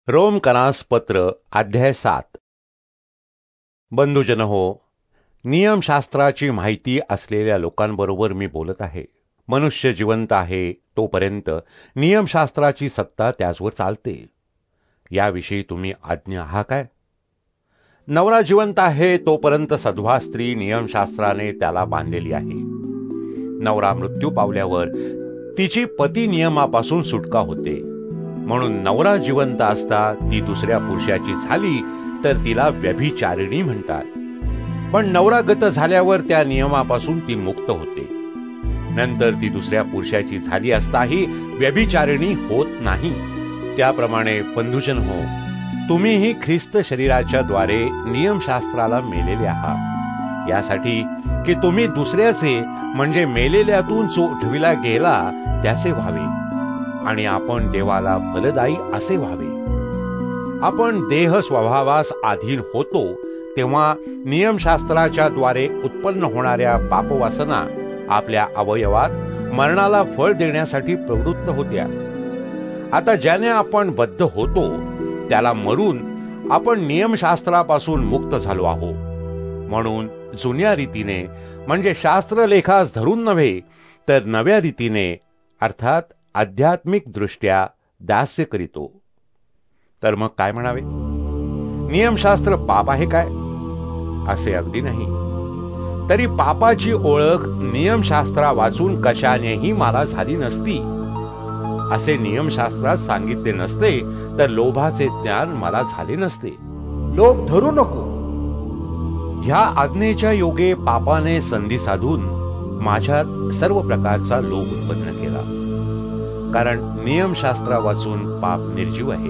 रोमकरास पत्र अध्याय 7. बंधुजन हो, नियमशास्त्राची माहिती असलेल्या लोकांबरोबर मी बोलत आहे. मनुष्य जिवंत आहे तोपर्यंत नियमशास्त्राची सत्ता त्याचवर चालते. याविषयी तुम्ही आज्ञ आहा काय? नवरा जिवंत आहे तोपर्यंत सद्वा स्त्री नियमशास्त्राने त्याला बांधलेली आहे. नवरा मृत्यू पावल्यावर तिची पती नियमापासून सुटका होते. म्हणून नवरा जिवंत असता ती दुसऱ्या पुरुषाची झाली तर तिला व्यभिचारिणी म्हणतात. पण नवरा गत झाल्यावर त्या नियमापासून ती मुक्त होते. नंतर ती दुसऱ्या पुरुषाची झाली असताही व्यभिचारिणी होत नाही. त्याप्रमाणे बंधुजन हो, तुम्हीही ख्रिस्त शरीराच्या द्वारे नियमशास्त्राला मेलेले आहात, यासाठी की तुम्ही दुसऱ्याचे म्हणजे मेलेल्यातून जो उठविला गेला त्याचे व्हावे आणि आपण देवाला फलदायी असे व्हावे. आपण देह स्वभावास अधीन होतो तेव्हा नियमशास्त्राच्या द्वारे उत्पन्न होणाऱ्या पापवासना आपल्या अवयवात मरणाला फळ देण्यासाठी प्रवृत्त होत्या. आता ज्याने आपण बद्ध होतो त्याला मरून आपण नियमशास्त्रापासून मुक्त झालो आहोत. म्हणून जुन्या रीतीने म्हणजे शास्त्रलेखास धरून नव्हे तर नव्या रीतीने अर्थात आध्यात्मिक दृष्ट्या दास्य करीतो. तर मग काय म्हणावे? नियमशास्त्र पाप आहे काय? असे अगदी नाही. तरी पापाची ओळख नियमशास्त्रा वाचून कशानेही मला झाली नसती. असे नियमशास्त्रात सांगितले नसते तर लोभाचे ज्ञान मला झाले नसते. लोभ धरू नको. ह्या आज्ञेच्या योगे पापाने संधी साधून माझ्यात सर्व प्रकारचा लोभ उत्पन्न केला. कारण नियमशास्त्रा वाचून पाप निर्जीव आहे.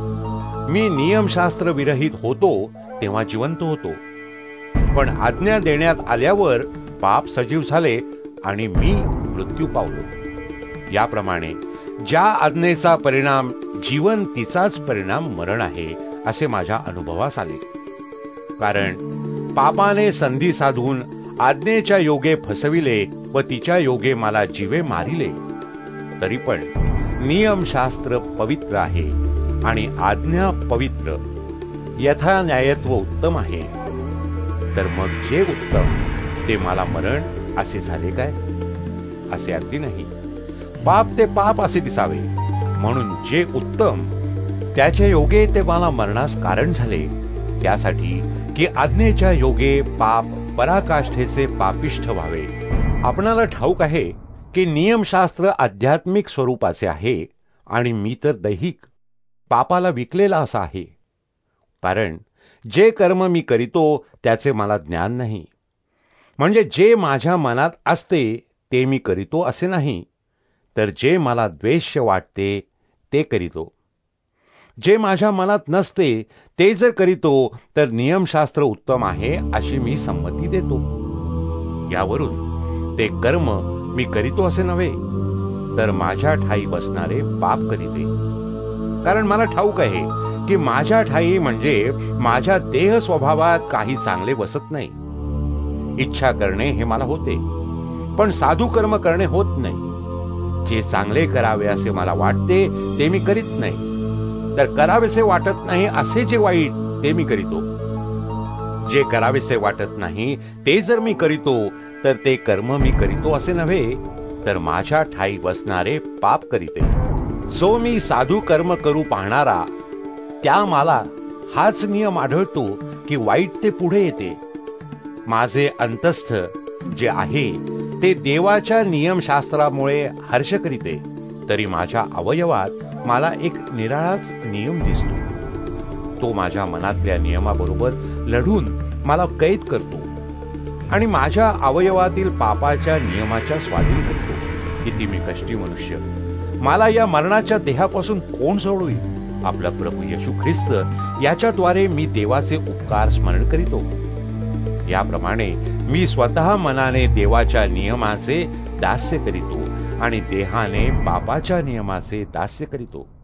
मी नियमशास्त्र विरहित होतो तेव्हा जिवंत होतो. पण आज्ञा देण्यात आल्यावर पाप सजीव झाले आणि मी मृत्यू पावलो. याप्रमाणे ज्या आज्ञेचा परिणाम जीवन तिचाच परिणाम मरण आहे असे माझ्या अनुभवास आले. कारण पापाने संधी साधून आज्ञेच्या योगे फसविले व तिच्या योगे मला जीवे मारिले. तरी पण नियमशास्त्र पवित्र आहे आणि आज्ञा पवित्र, यथा न्यायत्व उत्तम आहे. तर मग जे उत्तम ते मला मरण असे झाले काय? असे अगदी नाही. पाप ते पाप असे दिसावे म्हणून जे उत्तम त्याच्या योगे ते मला मरणास कारण झाले. त्यासाठी की आज्ञेच्या योगे पाप पराकाष्ठेचे पापिष्ठ व्हावे. आपणाला ठाऊक आहे की नियमशास्त्र आध्यात्मिक स्वरूपाचे आहे आणि मी तर दैहिक पापाला विकलेला असा आहे. कारण जे कर्म मी करीतो त्याचे मला ज्ञान नाही. म्हणजे जे माझ्या मनात असते ते मी करीतो असे नाही, तर जे मला द्वेष्य वाटते ते करीतो. जे माझ्या मनात नसते ते जर करीतो तर नियमशास्त्र उत्तम आहे अशी मी संमती देतो. यावरून ते कर्म मी करीतो असे नव्हे तर माझ्या ठाई बसणारे पाप करीते. कारण मला ठाऊक आहे की माझ्या ठाई म्हणजे माझ्या देह स्वभावात काही चांगले बसत नाही. इच्छा करणे हे मला होते पण साधू कर्म करणे होत नाही. जे चांगले करावे असे मला वाटते ते मी करीत नाही, तर करावेसे वाटत नाही असे जे वाईट ते मी करीतो. जे करावेसे वाटत नाही ते जर मी करीतो तर ते कर्म मी करीतो असे नव्हे तर माझ्या ठाई बसणारे पाप करीते. जो मी साधू कर्म करू पाहणारा त्या मला हाच नियम आढळतो की वाईट ते पुढे येते. माझे अंतस्थ जे आहे ते देवाच्या नियमशास्त्रामुळे हर्ष करीते. तरी माझ्या अवयवात मला एक निराळाच नियम दिसतो. तो माझ्या मनातल्या नियमाबरोबर लढून मला कैद करतो आणि माझ्या अवयवातील पापाच्या नियमाच्या स्वाधीन करतो. किती मी कष्टी मनुष्य! मला या मरणाच्या देहापासून कोण सोडवेल? आपला प्रभू येशू ख्रिस्त याच्याद्वारे मी देवाचे उपकार स्मरण करीतो. याप्रमाणे मी स्वतः मनाने देवाच्या नियमाचे दास्य करीतो आणि देहाने पापाच्या नियमाचे दास्य करीतो.